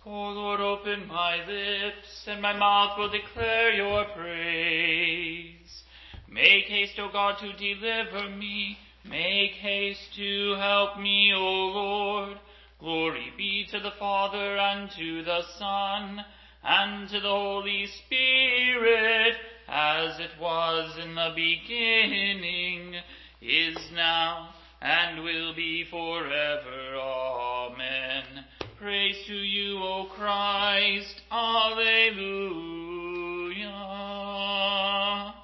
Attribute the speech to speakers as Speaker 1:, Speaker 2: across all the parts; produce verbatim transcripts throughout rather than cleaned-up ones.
Speaker 1: O Lord, open my lips, and my mouth will declare your praise. Make haste, O God, to deliver me. Make haste to help me, O Lord. Glory be to the Father, and to the Son, and to the Holy Spirit, as it was in the beginning, is now, and will be forever. Amen. Praise to you, O Christ. Alleluia.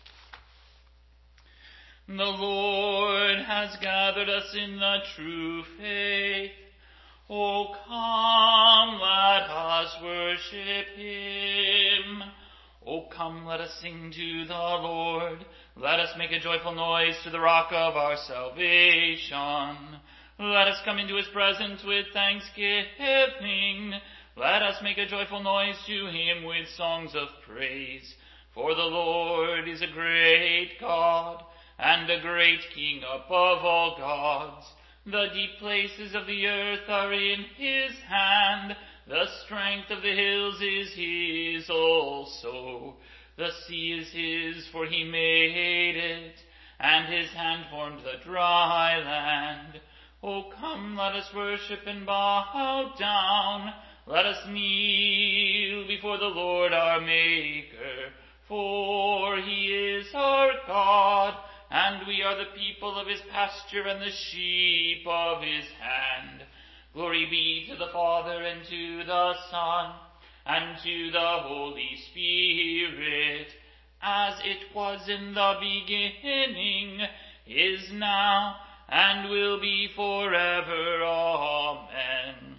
Speaker 1: The Lord has gathered us in the true faith. O come, let us worship him. O come, let us sing to the Lord. Let us make a joyful noise to the rock of our salvation. Let us come into his presence with thanksgiving. Let us make a joyful noise to him with songs of praise. For the Lord is a great God, and a great King above all gods. The deep places of the earth are in his hand. The strength of the hills is his also. The sea is his, for he made it, and his hand formed the dry land. O come, let us worship and bow down. Let us kneel before the Lord our Maker. For he is our God, and we are the people of his pasture and the sheep of his hand. Glory be to the Father, and to the Son, and to the Holy Spirit, as it was in the beginning, is now, and will be forever. Amen.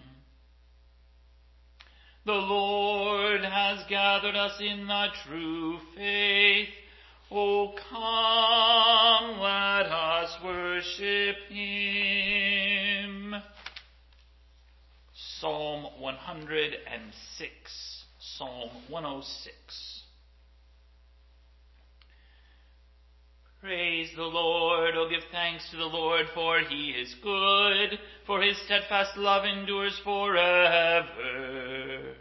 Speaker 1: The Lord has gathered us in the true faith. O come, let us worship him. Psalm one hundred six. Psalm one oh six. Praise the Lord. O give thanks to the Lord, for he is good, for his steadfast love endures forever.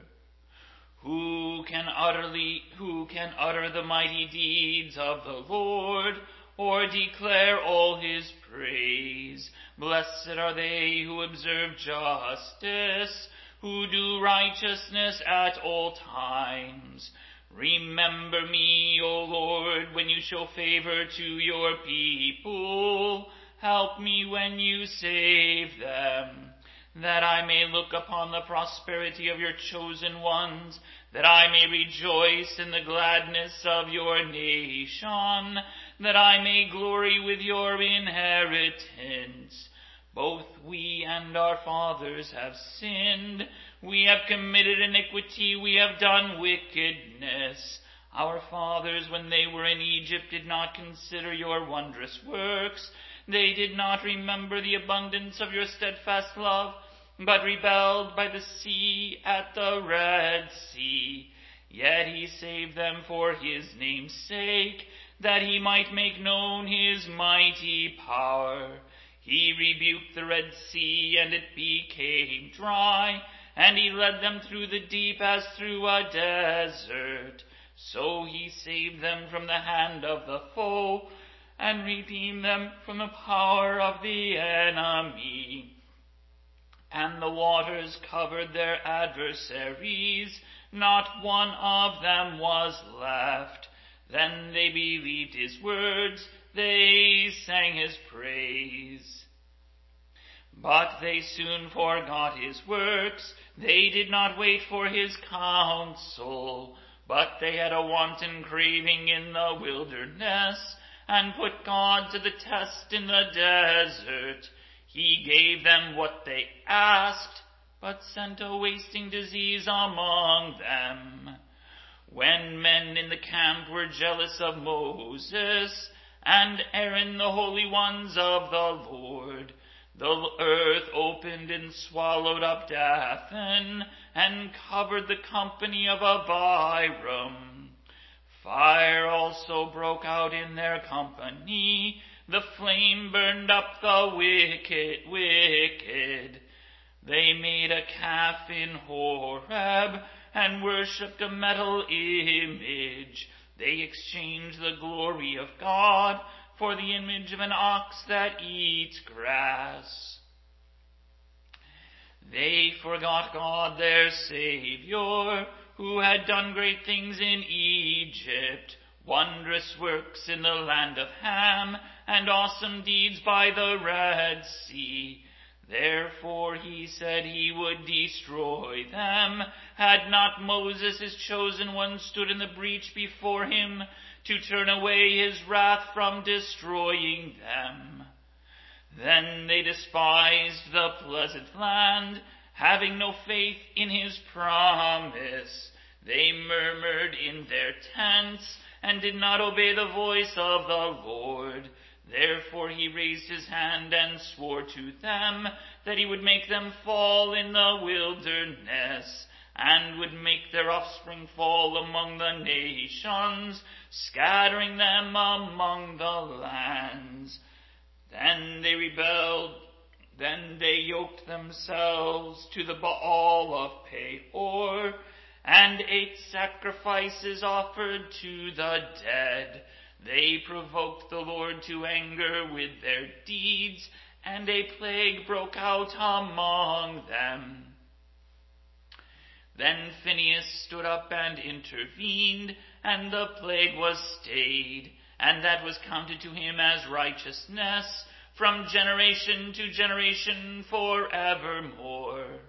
Speaker 1: Who can utterly, who can utter the mighty deeds of the Lord, or declare all his praise? Blessed are they who observe justice, who do righteousness at all times. Remember me, O Lord, when you show favor to your people. Help me when you save them, that I may look upon the prosperity of your chosen ones, that I may rejoice in the gladness of your nation, that I may glory with your inheritance. Both we and our fathers have sinned. We have committed iniquity. We have done wickedness. Our fathers, when they were in Egypt, did not consider your wondrous works. They did not remember the abundance of your steadfast love, but rebelled by the sea at the Red Sea. Yet he saved them for his name's sake, that he might make known his mighty power. He rebuked the Red Sea, and it became dry, and he led them through the deep as through a desert. So he saved them from the hand of the foe, and redeemed them from the power of the enemy. And the waters covered their adversaries, not one of them was left. Then they believed his words, they sang his praise. But they soon forgot his works. They did not wait for his counsel, but they had a wanton craving in the wilderness, and put God to the test in the desert. He gave them what they asked, but sent a wasting disease among them. When men in the camp were jealous of Moses, and Aaron, the holy ones of the Lord, the earth opened and swallowed up Dathan, and covered the company of Abiram. Fire also broke out in their company. The flame burned up the wicked, wicked. They made a calf in Horeb and worshipped a metal image. They exchanged the glory of God for the image of an ox that eats grass. They forgot God their Savior, who had done great things in Egypt, wondrous works in the land of Ham, and awesome deeds by the Red Sea. Therefore he said he would destroy them, had not Moses his chosen one stood in the breach before him to turn away his wrath from destroying them. Then they despised the pleasant land, having no faith in his promise. They murmured in their tents, and did not obey the voice of the Lord. Therefore he raised his hand and swore to them that he would make them fall in the wilderness, and would make their offspring fall among the nations, scattering them among the lands. Then they rebelled, then they yoked themselves to the Baal of Peor, and ate sacrifices offered to the dead. They provoked the Lord to anger with their deeds, and a plague broke out among them. Then Phinehas stood up and intervened, and the plague was stayed, and that was counted to him as righteousness from generation to generation forevermore.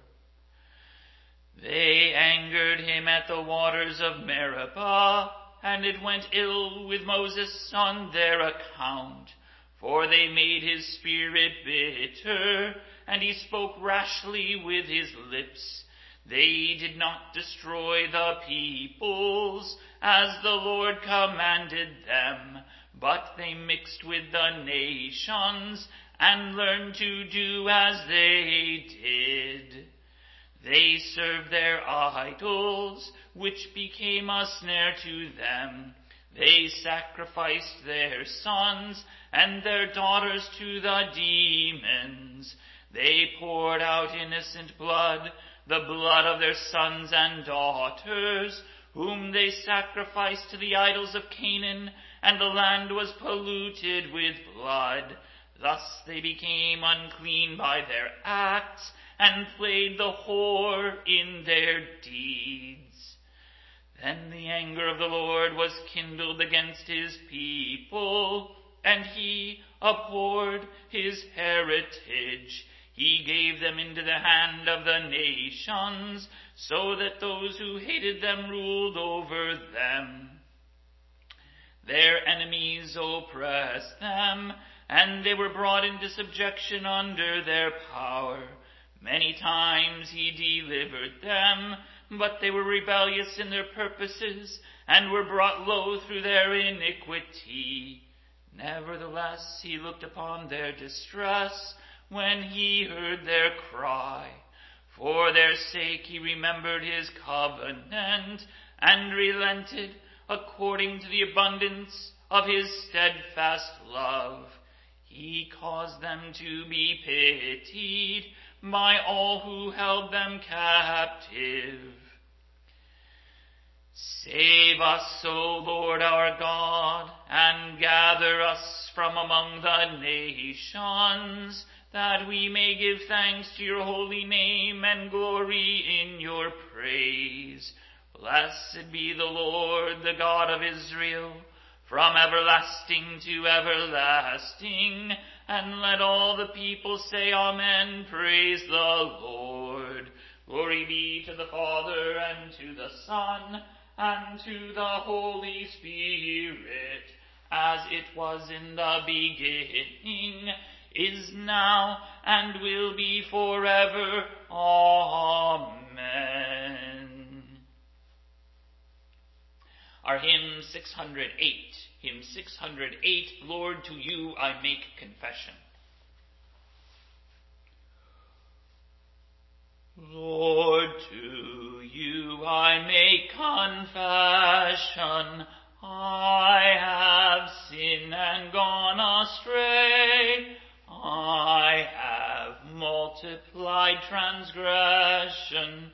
Speaker 1: They angered him at the waters of Meribah, and it went ill with Moses on their account, for they made his spirit bitter, and he spoke rashly with his lips. They did not destroy the peoples, as the Lord commanded them, but they mixed with the nations, and learned to do as they did. They served their idols, which became a snare to them. They sacrificed their sons and their daughters to the demons. They poured out innocent blood, the blood of their sons and daughters, whom they sacrificed to the idols of Canaan, and the land was polluted with blood. Thus they became unclean by their acts, and played the whore in their deeds. Then the anger of the Lord was kindled against his people, and he abhorred his heritage. He gave them into the hand of the nations, so that those who hated them ruled over them. Their enemies oppressed them, and they were brought into subjection under their power. Many times he delivered them, but they were rebellious in their purposes, and were brought low through their iniquity. Nevertheless he looked upon their distress when he heard their cry. For their sake he remembered his covenant, and relented according to the abundance of his steadfast love. He caused them to be pitied by all who held them captive. Save us, O Lord our God, and gather us from among the nations, that we may give thanks to your holy name and glory in your praise. Blessed be the Lord, the God of Israel, from everlasting to everlasting. And let all the people say, Amen. Praise the Lord. Glory be to the Father, and to the Son, and to the Holy Spirit, as it was in the beginning, is now, and will be forever. Amen. Our hymn six hundred eight. Hymn six hundred eight, Lord, to you I make confession. Lord, to you I make confession. I have sinned and gone astray. I have multiplied transgression,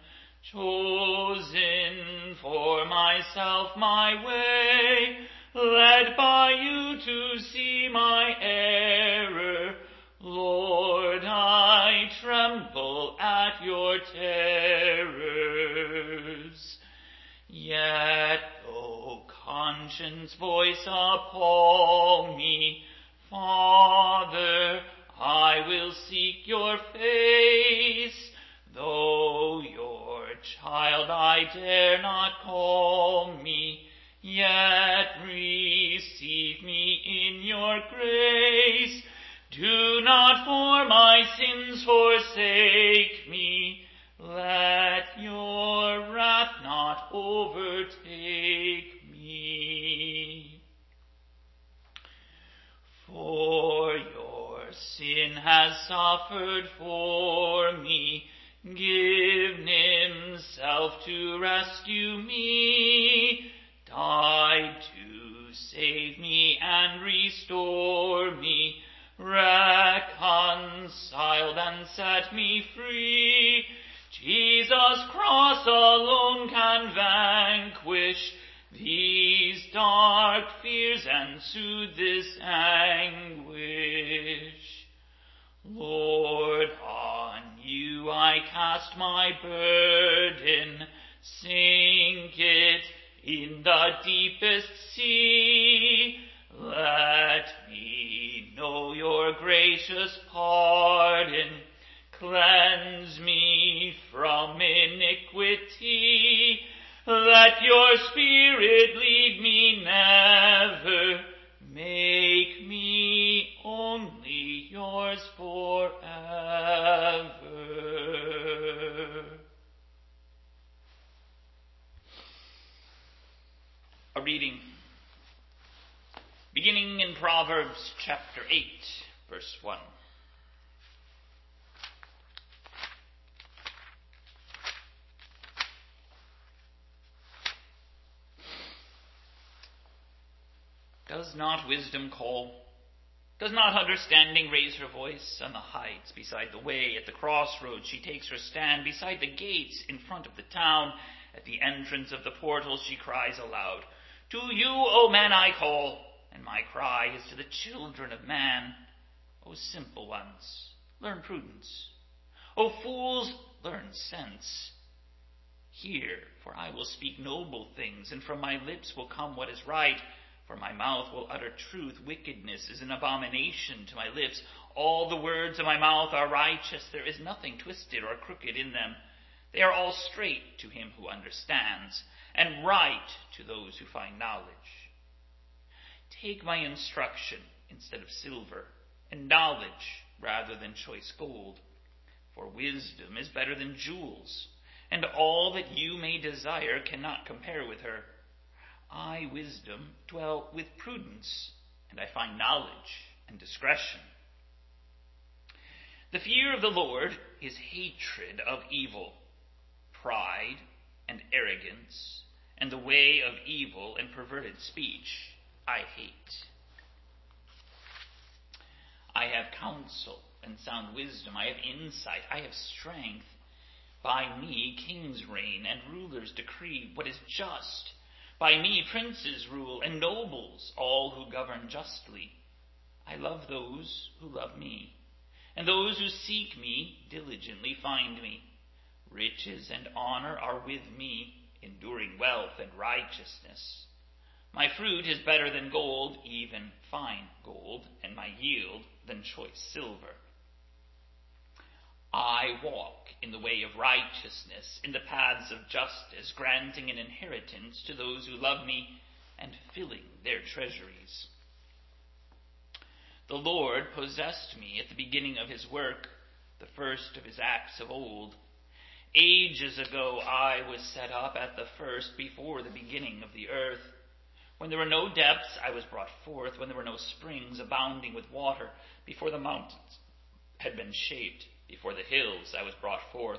Speaker 1: chosen for myself my way, led by you to see my error. Lord, I tremble at your terrors. Yet though conscience voice appall me, Father, I will seek your face. Though your child I dare not call me, yet receive me in your grace. Do not for my sins forsake me. Let your wrath not overtake me. For your sin has suffered for me, given himself to rescue me, died to save me and restore me, reconciled and set me free. Jesus' cross alone can vanquish these dark fears and soothe this anguish. Lord, on you I cast my burden, sink it in the deepest sea. Let me know your gracious pardon, cleanse me from iniquity. Let your Spirit lead me never, make me only yours forever. A reading beginning in Proverbs chapter eight, verse one. Does not wisdom call? Does not understanding raise her voice? On the heights beside the way, at the crossroads she takes her stand, beside the gates in front of the town, at the entrance of the portals she cries aloud, To you, O men, I call, and my cry is to the children of man. O simple ones, learn prudence. O fools, learn sense. Hear, for I will speak noble things, and from my lips will come what is right. For my mouth will utter truth. Wickedness is an abomination to my lips. All the words of my mouth are righteous. There is nothing twisted or crooked in them. They are all straight to him who understands, and right to those who find knowledge. Take my instruction instead of silver, and knowledge rather than choice gold. For wisdom is better than jewels, and all that you may desire cannot compare with her. I, wisdom, dwell with prudence, and I find knowledge and discretion. The fear of the Lord is hatred of evil, pride and arrogance, and the way of evil and perverted speech I hate. I have counsel and sound wisdom. I have insight. I have strength. By me kings reign and rulers decree what is just. By me princes rule and nobles, all who govern justly. I love those who love me, and those who seek me diligently find me. Riches and honor are with me, enduring wealth and righteousness. My fruit is better than gold, even fine gold, and my yield than choice silver. I walk in the way of righteousness, in the paths of justice, granting an inheritance to those who love me, and filling their treasuries. The Lord possessed me at the beginning of his work, the first of his acts of old. Ages ago I was set up at the first, before the beginning of the earth. When there were no depths, I was brought forth, when there were no springs abounding with water, before the mountains had been shaped. Before the hills I was brought forth.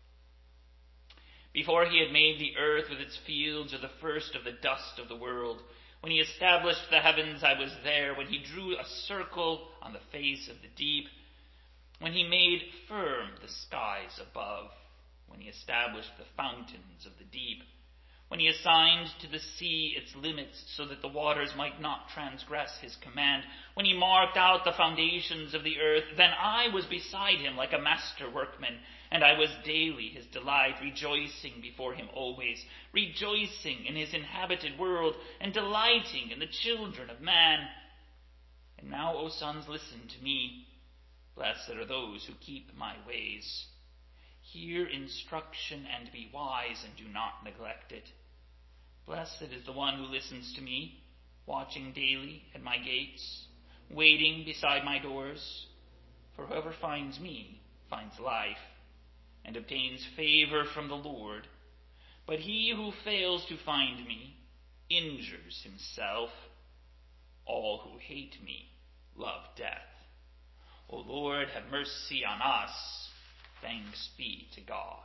Speaker 1: Before he had made the earth with its fields, or the first of the dust of the world, when he established the heavens, I was there. When he drew a circle on the face of the deep, when he made firm the skies above, when he established the fountains of the deep, when he assigned to the sea its limits so that the waters might not transgress his command, when he marked out the foundations of the earth, then I was beside him like a master workman, and I was daily his delight, rejoicing before him always, rejoicing in his inhabited world, and delighting in the children of man. And now, O sons, listen to me. Blessed are those who keep my ways. Hear instruction and be wise, and do not neglect it. Blessed is the one who listens to me, watching daily at my gates, waiting beside my doors. For whoever finds me finds life, and obtains favor from the Lord. But he who fails to find me injures himself. All who hate me love death. O Lord, have mercy on us. Thanks be to God.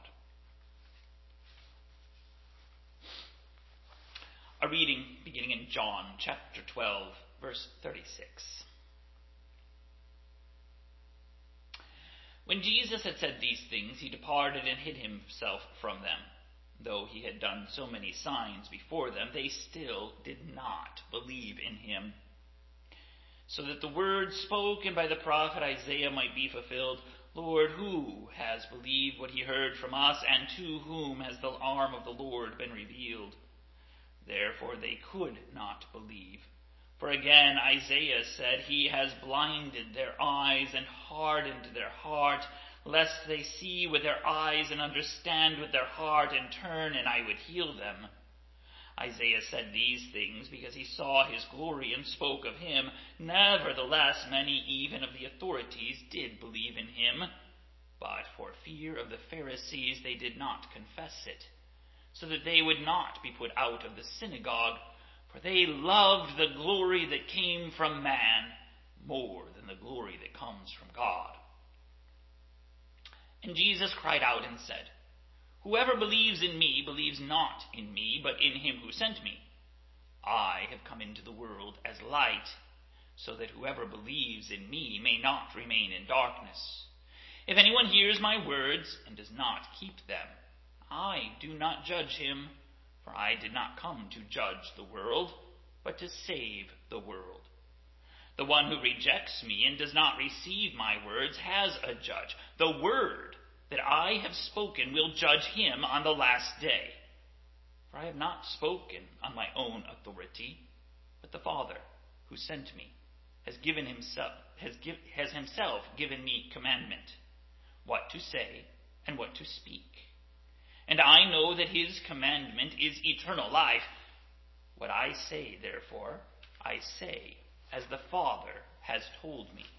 Speaker 1: A reading beginning in John chapter twelve, verse thirty-six. When Jesus had said these things, he departed and hid himself from them. Though he had done so many signs before them, they still did not believe in him. So that the word spoken by the prophet Isaiah might be fulfilled, Lord, who has believed what he heard from us, and to whom has the arm of the Lord been revealed? Therefore they could not believe. For again Isaiah said, He has blinded their eyes and hardened their heart, lest they see with their eyes and understand with their heart and turn, and I would heal them. Isaiah said these things because he saw his glory and spoke of him. Nevertheless, many even of the authorities did believe in him. But for fear of the Pharisees they did not confess it, so that they would not be put out of the synagogue, for they loved the glory that came from man more than the glory that comes from God. And Jesus cried out and said, Whoever believes in me believes not in me, but in him who sent me. I have come into the world as light, so that whoever believes in me may not remain in darkness. If anyone hears my words and does not keep them, I do not judge him, for I did not come to judge the world, but to save the world. The one who rejects me and does not receive my words has a judge. The word that I have spoken will judge him on the last day. For I have not spoken on my own authority, but the Father who sent me has given himself has, give, has himself given me commandment, what to say and what to speak. And I know that his commandment is eternal life. What I say, therefore, I say as the Father has told me.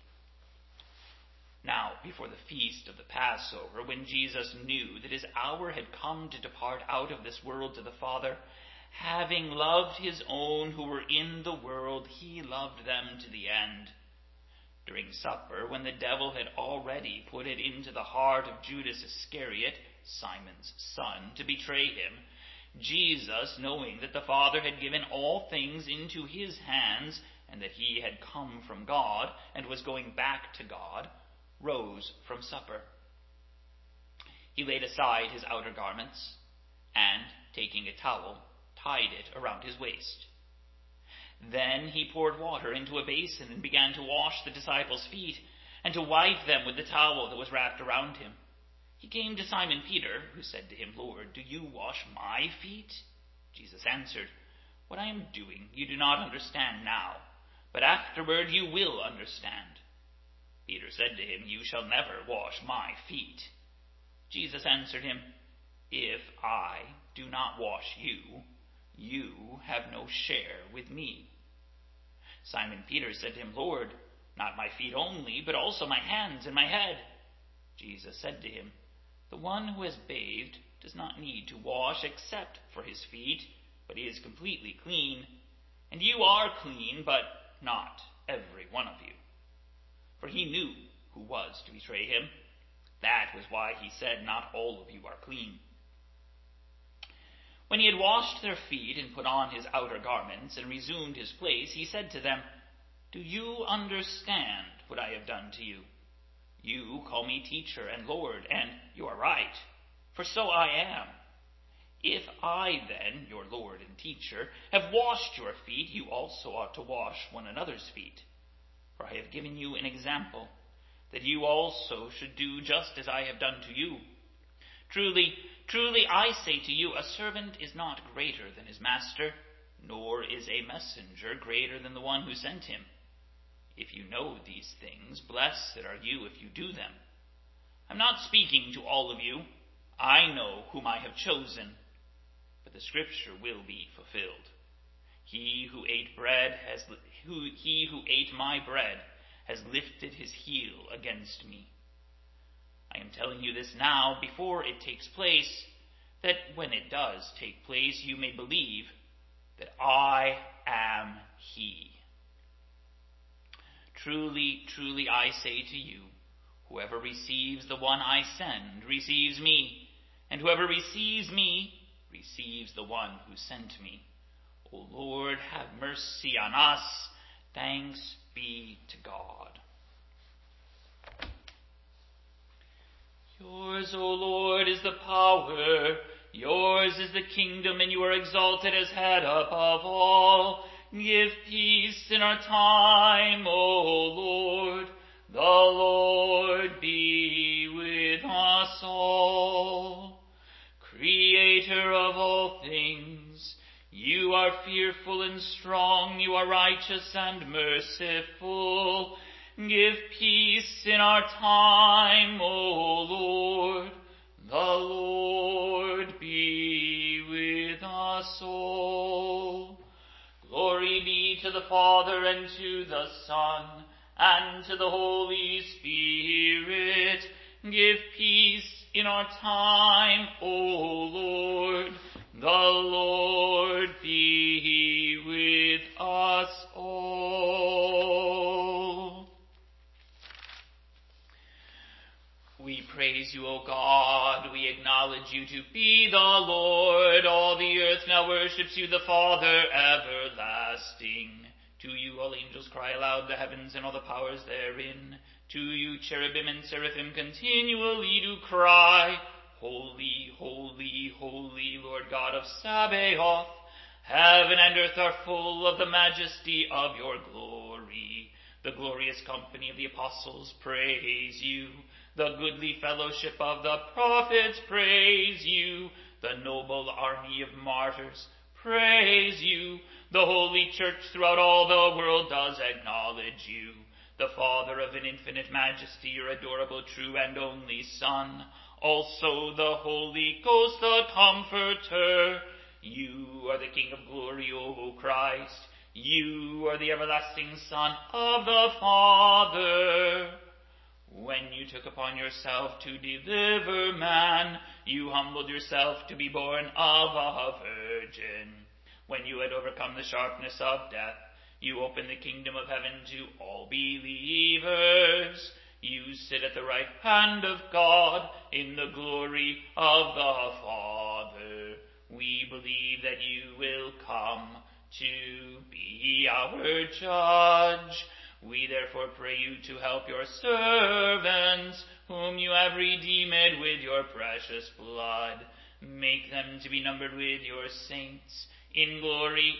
Speaker 1: Now, before the feast of the Passover, when Jesus knew that his hour had come to depart out of this world to the Father, having loved his own who were in the world, he loved them to the end. During supper, when the devil had already put it into the heart of Judas Iscariot, Simon's son, to betray him, Jesus, knowing that the Father had given all things into his hands, and that he had come from God and was going back to God, rose from supper. He laid aside his outer garments, and, taking a towel, tied it around his waist. Then he poured water into a basin and began to wash the disciples' feet, and to wipe them with the towel that was wrapped around him. He came to Simon Peter, who said to him, Lord, do you wash my feet? Jesus answered, What I am doing you do not understand now, but afterward you will understand. Peter said to him, You shall never wash my feet. Jesus answered him, If I do not wash you, you have no share with me. Simon Peter said to him, Lord, not my feet only, but also my hands and my head. Jesus said to him, The one who has bathed does not need to wash except for his feet, but he is completely clean. And you are clean, but not every one of you. For he knew who was to betray him. That was why he said, Not all of you are clean. When he had washed their feet and put on his outer garments and resumed his place, he said to them, Do you understand what I have done to you? You call me teacher and Lord, and you are right, for so I am. If I then, your Lord and teacher, have washed your feet, you also ought to wash one another's feet. For I have given you an example, that you also should do just as I have done to you. Truly, truly I say to you, a servant is not greater than his master, nor is a messenger greater than the one who sent him. If you know these things, blessed are you if you do them. I'm not speaking to all of you. I know whom I have chosen, but the scripture will be fulfilled. He who ate bread has who he who ate my bread has lifted his heel against me. I am telling you this now before it takes place, that when it does take place, you may believe that I am he. Truly, truly I say to you, whoever receives the one I send receives me, and whoever receives me receives the one who sent me. O Lord, have mercy on us. Thanks be to God. Yours, O Lord, is the power. Yours is the kingdom, and you are exalted as head above all. Give peace in our time, O Lord. The Lord be with us all. Creator of all things, you are fearful and strong. You are righteous and merciful. Give peace in our time, O Lord. The Lord be with us all. Glory be to the Father, and to the Son, and to the Holy Spirit. Give peace in our time, O Lord. The Lord be with us all. We praise you, O God. We acknowledge you to be the Lord. All the earth now worships you, the Father everlasting. To you all angels cry aloud, the heavens and all the powers therein. To you cherubim and seraphim continually do cry, Holy, holy, holy, Lord God of Sabaoth. Heaven and earth are full of the majesty of your glory. The glorious company of the apostles praise you. The goodly fellowship of the prophets praise you. The noble army of martyrs praise you. The holy church throughout all the world does acknowledge you. The Father of an infinite majesty, your adorable, true, and only Son. Also the Holy Ghost, the Comforter. You are the King of glory, O Christ. You are the everlasting Son of the Father. When you took upon yourself to deliver man, you humbled yourself to be born of a virgin. When you had overcome the sharpness of death, you opened the kingdom of heaven to all believers. You sit at the right hand of God in the glory of the Father. We believe that you will come to be our judge. We therefore pray you to help your servants, whom you have redeemed with your precious blood. Make them to be numbered with your saints in glory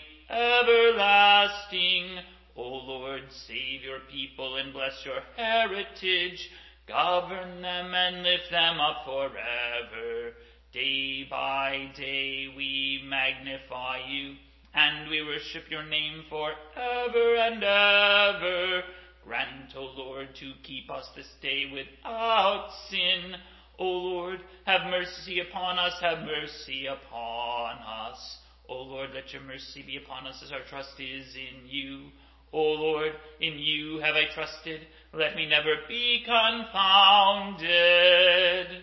Speaker 1: everlasting. O Lord, save your people and bless your heritage. Govern them and lift them up forever. Day by day we magnify you, and we worship your name forever and ever. Grant, O Lord, to keep us this day without sin. O Lord, have mercy upon us, have mercy upon us. O Lord, let your mercy be upon us as our trust is in you. O Lord, in you have I trusted. Let me never be confounded.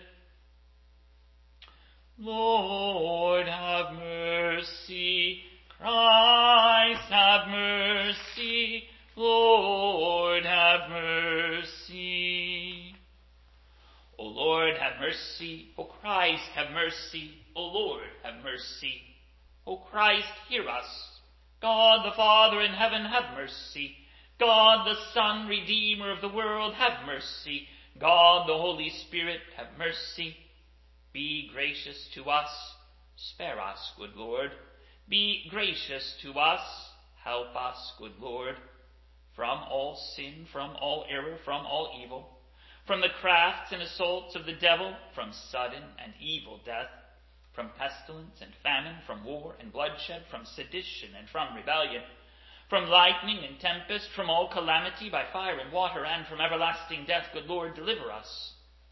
Speaker 1: Lord, have mercy. Christ, have mercy. Lord, have mercy. O Lord, have mercy. O Christ, have mercy. O Lord, have mercy. O Christ, hear us. God the Father in heaven, have mercy. God the Son, Redeemer of the world, have mercy. God, the Holy Spirit, have mercy. Be gracious to us. Spare us, good Lord. Be gracious to us. Help us, good Lord. From all sin, from all error, from all evil, from the crafts and assaults of the devil, from sudden and evil death, from pestilence and famine, from war and bloodshed, from sedition and from rebellion, from lightning and tempest, from all calamity by fire and water, and from everlasting death, good Lord, deliver us.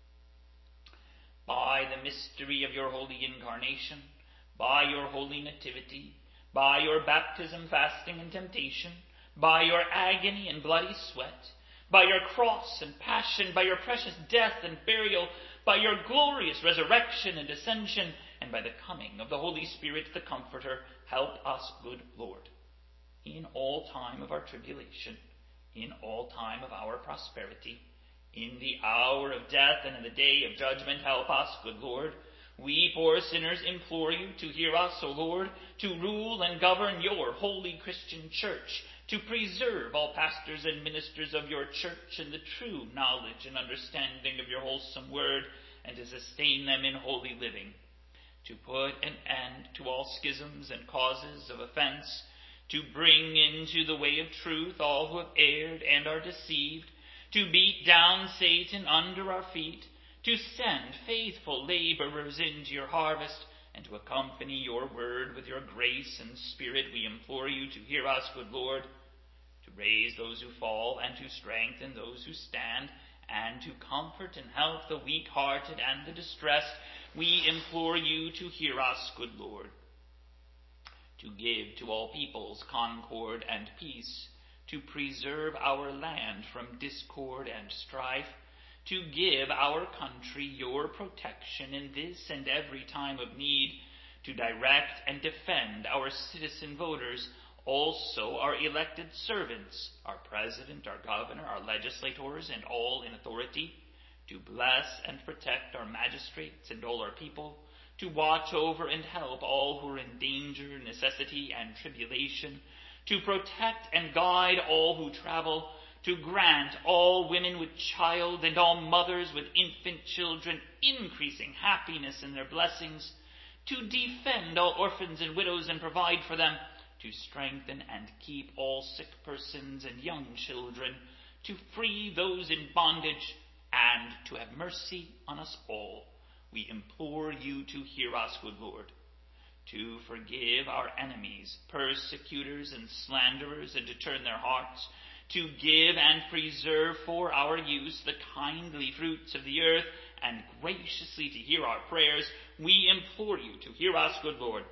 Speaker 1: By the mystery of your holy incarnation, by your holy nativity, by your baptism, fasting, and temptation, by your agony and bloody sweat, by your cross and passion, by your precious death and burial, by your glorious resurrection and ascension, and by the coming of the Holy Spirit, the Comforter, help us, good Lord, in all time of our tribulation, in all time of our prosperity, in the hour of death and in the day of judgment, help us, good Lord. We poor sinners implore you to hear us, O Lord, to rule and govern your holy Christian church, to preserve all pastors and ministers of your church in the true knowledge and understanding of your wholesome word, and to sustain them in holy living, to put an end to all schisms and causes of offense, to bring into the way of truth all who have erred and are deceived, to beat down Satan under our feet, to send faithful laborers into your harvest, and to accompany your word with your grace and spirit. We implore you to hear us, good Lord, to raise those who fall and to strengthen those who stand, and to comfort and help the weak-hearted and the distressed. We implore you to hear us, good Lord, to give to all peoples concord and peace, to preserve our land from discord and strife, to give our country your protection in this and every time of need, to direct and defend our citizen voters, also our elected servants, our president, our governor, our legislators, and all in authority, to bless and protect our magistrates and all our people, to watch over and help all who are in danger, necessity, and tribulation, to protect and guide all who travel, to grant all women with child and all mothers with infant children increasing happiness in their blessings, to defend all orphans and widows and provide for them, to strengthen and keep all sick persons and young children, to free those in bondage, and to have mercy on us all. We implore you to hear us, good Lord, to forgive our enemies, persecutors, and slanderers, and to turn their hearts, to give and preserve for our use the kindly fruits of the earth, and graciously to hear our prayers. We implore you to hear us, good Lord.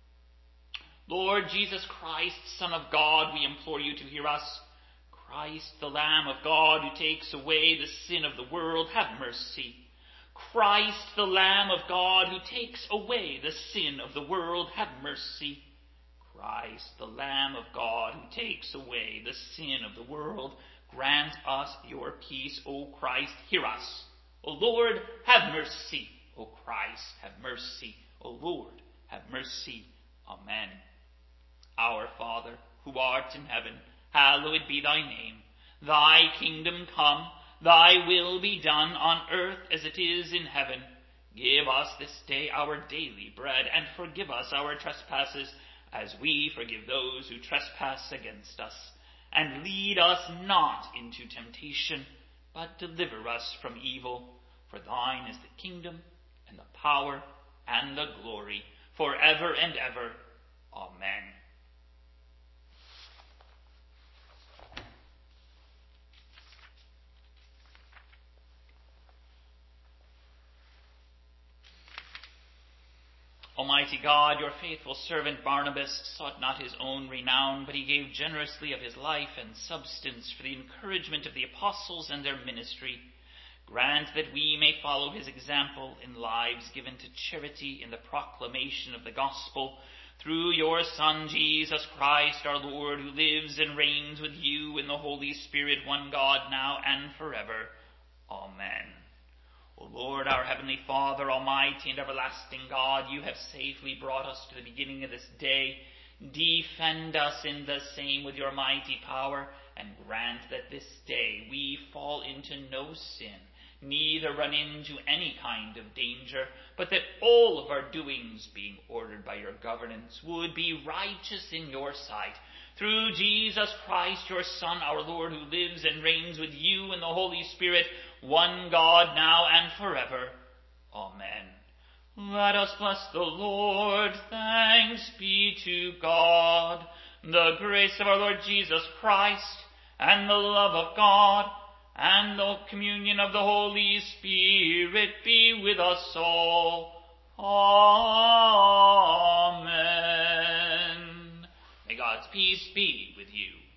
Speaker 1: Lord Jesus Christ, Son of God, we implore you to hear us. Christ, the Lamb of God, who takes away the sin of the world, have mercy. Christ, the Lamb of God, who takes away the sin of the world, have mercy. Christ, the Lamb of God, who takes away the sin of the world, grant us your peace. O Christ, hear us. O Lord, have mercy. O Christ, have mercy. O Lord, have mercy. Amen. Our Father, who art in heaven, hallowed be thy name. Thy kingdom come, thy will be done on earth as it is in heaven. Give us this day our daily bread, and forgive us our trespasses, as we forgive those who trespass against us. And lead us not into temptation, but deliver us from evil. For thine is the kingdom, and the power, and the glory, forever and ever. Amen. Almighty God, your faithful servant Barnabas sought not his own renown, but he gave generously of his life and substance for the encouragement of the apostles and their ministry. Grant that we may follow his example in lives given to charity in the proclamation of the gospel, through your Son, Jesus Christ, our Lord, who lives and reigns with you in the Holy Spirit, one God, now and forever. Amen. O Lord, our heavenly Father, almighty and everlasting God, you have safely brought us to the beginning of this day. Defend us in the same with your mighty power, and grant that this day we fall into no sin, neither run into any kind of danger, but that all of our doings, being ordered by your governance, would be righteous in your sight. Through Jesus Christ, your Son, our Lord, who lives and reigns with you in the Holy Spirit, one God, now and forever. Amen. Let us bless the Lord. Thanks be to God. The grace of our Lord Jesus Christ, and the love of God, and the communion of the Holy Spirit be with us all. Amen. May God's peace be with you.